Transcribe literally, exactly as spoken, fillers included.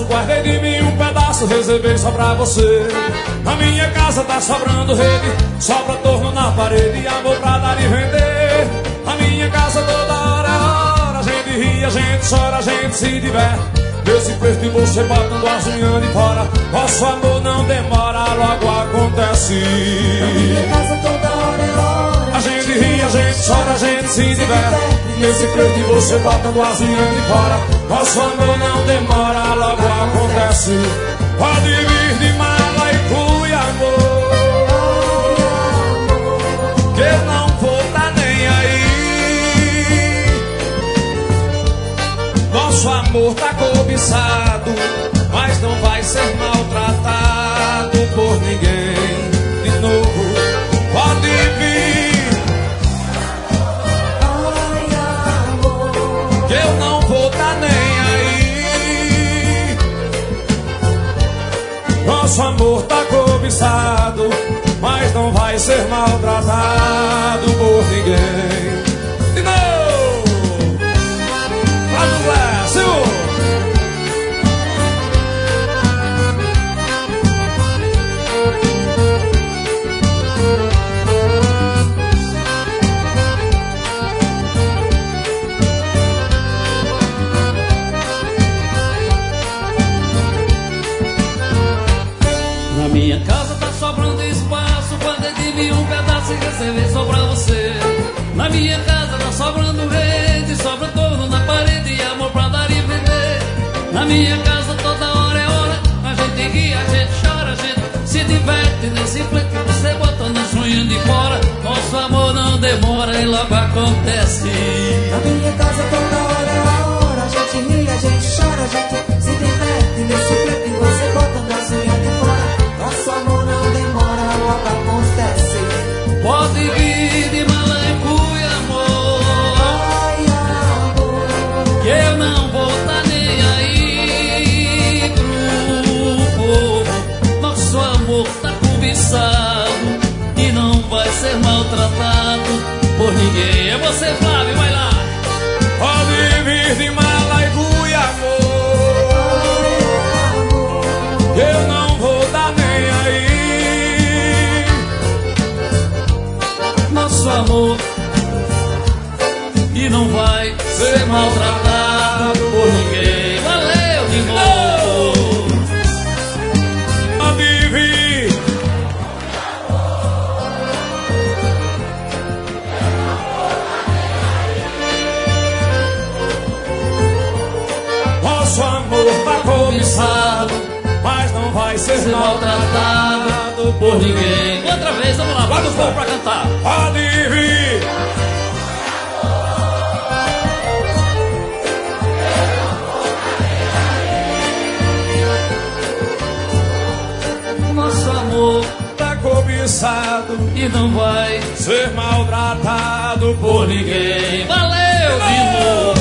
espaço, guardei de mim um pedaço, reservei só pra você. Na minha casa tá sobrando rede, sobra torno na parede, amor pra dar e vender. Na minha casa toda hora é hora, a gente ri, a gente chora, a gente se diverte. Desse preto e você botando as unhas de fora, nosso amor não demora, logo acontece. Na minha casa toda hora é hora, a gente ri, a gente chora, a gente se diverte. Nesse preto e você botando as unhas de fora, nosso amor não demora, logo acontece. Pode vir de mala e cuia, amor, que eu não vou tá nem aí. Nosso amor tá cobiçado, mas não vai ser maltratado por ninguém. De novo, pode vir, ai amor, que eu não vou tá nem aí. Nosso amor tá cobiçado, mas não vai ser maltratado por ninguém. De novo, vamos lá, senhor. Na minha casa tá sobrando espaço, guardei de mim um pedaço e reservei só pra você. Na minha casa tá sobrando rede, sobra torno na parede e amor pra dar e vender. Na minha casa toda hora é hora, a gente ri, a gente chora, a gente se diverte. Nesse pleito que você bota nas unhas de fora, nosso amor não demora e logo acontece. na minha casa toda hora é hora, a gente ri, a gente chora, a gente se diverte. Nesse preto e você bota nas unhas de fora, nosso amor não demora, logo acontece. Pode vir de malancuia, amor, Ai amor, que eu não vou tá nem aí pro povo. Nosso amor tá cobiçado e não vai ser maltratado por ninguém. É você, Flávio, vai lá. Pode vir de mala e cuia, amor, que eu não vou dar nem aí. Nosso amor e não vai ser maltratado por ninguém. Valeu de novo. Pode vir, nosso amor tá cobiçado, mas não vai ser Ser maltratado maltratado por ninguém. Outra vez, vamos lá, bota o povo pra cantar. Pode vir, Nosso amor tá cobiçado, e não vai ser maltratado por por ninguém. Valeu de novo.